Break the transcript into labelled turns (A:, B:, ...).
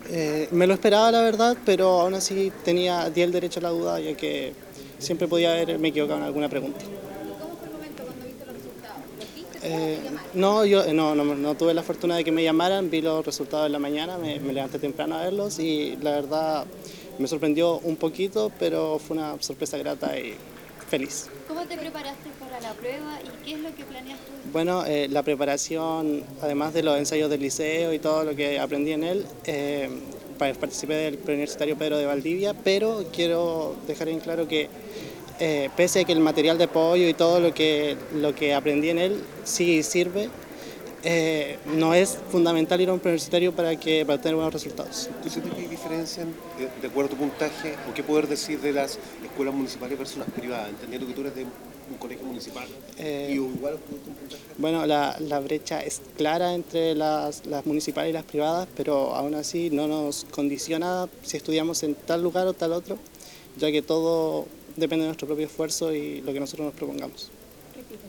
A: Me lo esperaba, la verdad, pero aún así di el derecho a la duda, ya que siempre podía haberme equivocado en alguna pregunta.
B: ¿Y cómo fue el momento cuando viste los resultados? ¿Los viste tú o te llamaron?
A: No, no tuve la fortuna de que me llamaran, vi los resultados en la mañana, me levanté temprano a verlos y la verdad me sorprendió un poquito, pero fue una sorpresa grata y feliz.
B: ¿Cómo te preparaste para la prueba y qué es lo que planeas tú después?
A: Bueno, la preparación, además de los ensayos del liceo y todo lo que aprendí en él, participé del Preuniversitario Pedro de Valdivia, pero quiero dejar en claro que pese a que el material de apoyo y todo lo que aprendí en él sí sirve, no es fundamental ir a un preuniversitario para tener buenos resultados.
C: ¿Tú sientes que hay diferencia de acuerdo a tu puntaje o qué poder decir de las escuelas municipales versus las privadas? Entendiendo que tú eres de un colegio municipal y igual obtuviste un puntaje.
A: Bueno, la brecha es clara entre las municipales y las privadas, pero aún así no nos condiciona si estudiamos en tal lugar o tal otro, ya que todo depende de nuestro propio esfuerzo y lo que nosotros nos propongamos.